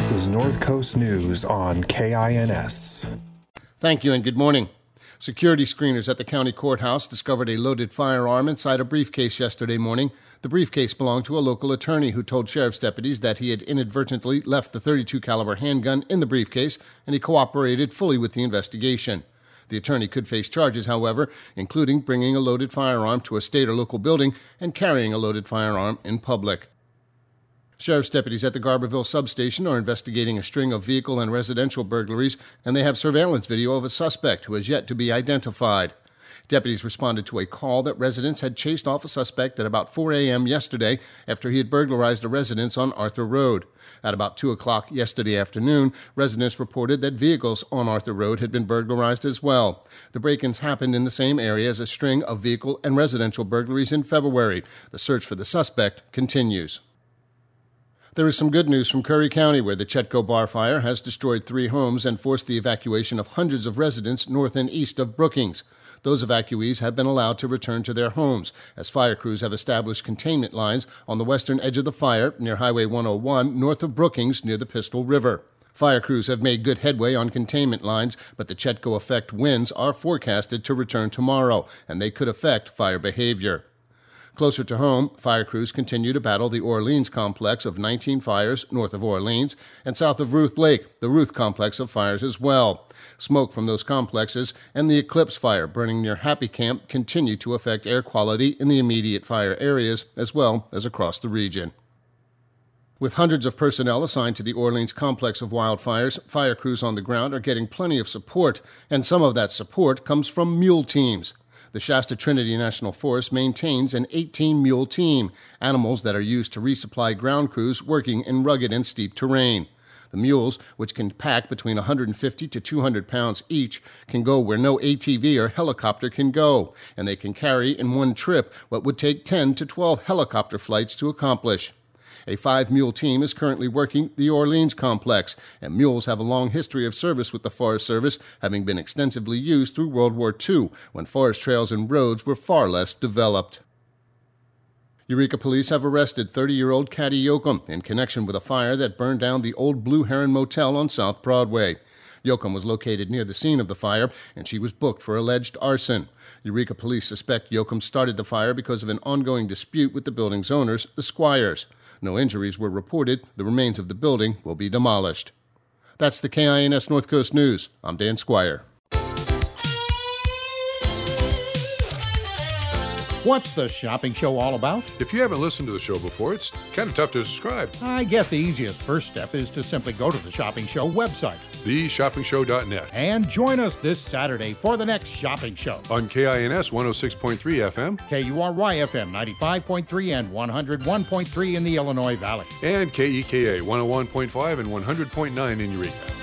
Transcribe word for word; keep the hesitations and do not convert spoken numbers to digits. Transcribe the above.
This is North Coast News on K I N S. Thank you and good morning. Security screeners at the county courthouse discovered a loaded firearm inside a briefcase yesterday morning. The briefcase belonged to a local attorney who told sheriff's deputies that he had inadvertently left the thirty-two caliber handgun in the briefcase, and he cooperated fully with the investigation. The attorney could face charges, however, including bringing a loaded firearm to a state or local building and carrying a loaded firearm in public. Sheriff's deputies at the Garberville substation are investigating a string of vehicle and residential burglaries, and they have surveillance video of a suspect who has yet to be identified. Deputies responded to a call that residents had chased off a suspect at about four a.m. yesterday after he had burglarized a residence on Arthur Road. At about two o'clock yesterday afternoon, residents reported that vehicles on Arthur Road had been burglarized as well. The break-ins happened in the same area as a string of vehicle and residential burglaries in February. The search for the suspect continues. There is some good news from Curry County, where the Chetco Bar fire has destroyed three homes and forced the evacuation of hundreds of residents north and east of Brookings. Those evacuees have been allowed to return to their homes, as fire crews have established containment lines on the western edge of the fire near Highway one oh one north of Brookings near the Pistol River. Fire crews have made good headway on containment lines, but the Chetco effect winds are forecasted to return tomorrow, and they could affect fire behavior. Closer to home, fire crews continue to battle the Orleans complex of nineteen fires north of Orleans, and south of Ruth Lake, the Ruth complex of fires as well. Smoke from those complexes and the Eclipse fire burning near Happy Camp continue to affect air quality in the immediate fire areas as well as across the region. With hundreds of personnel assigned to the Orleans complex of wildfires, fire crews on the ground are getting plenty of support, and some of that support comes from mule teams. The Shasta Trinity National Forest maintains an eighteen-mule team, animals that are used to resupply ground crews working in rugged and steep terrain. The mules, which can pack between one hundred fifty to two hundred pounds each, can go where no A T V or helicopter can go, and they can carry in one trip what would take ten to twelve helicopter flights to accomplish. A five-mule team is currently working the Orleans complex, and mules have a long history of service with the Forest Service, having been extensively used through World War Two, when forest trails and roads were far less developed. Eureka police have arrested thirty-year-old Caddy Yoakum in connection with a fire that burned down the old Blue Heron Motel on South Broadway. Yoakum was located near the scene of the fire, and she was booked for alleged arson. Eureka police suspect Yoakum started the fire because of an ongoing dispute with the building's owners, the Squires. No injuries were reported. The remains of the building will be demolished. That's the K I N S North Coast News. I'm Dan Squire. What's the shopping show all about? If you haven't listened to the show before, it's kind of tough to describe. I guess the easiest first step is to simply go to the Shopping Show website, the shopping show dot net, and join us this Saturday for the next shopping show. On K I N S one oh six point three F M, K U R Y F M ninety-five point three and one oh one point three in the Illinois Valley, and K E K A one oh one point five and one hundred point nine in Eureka.